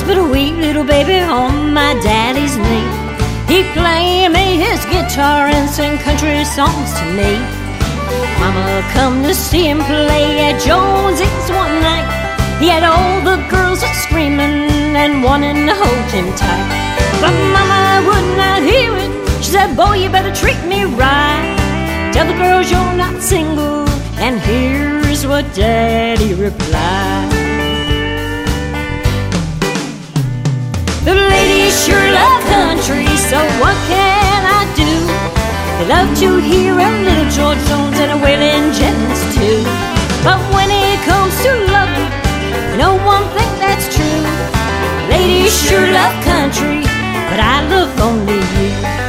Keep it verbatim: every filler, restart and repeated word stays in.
but a wee little baby on my daddy's knee. He played me his guitar and sang country songs to me. Mama come to see him play at Jonesy's one night. He had all the girls screaming and wanting to hold him tight. But Mama would not hear it. She said, boy, you better treat me right. Tell the girls you're not single. And here's what Daddy replied. The ladies sure love country, so what can I do? They love to hear a little George Jones and a Waylon Jennings too. But when it comes to loving, you know one thing that's true. Ladies sure love country, but I love only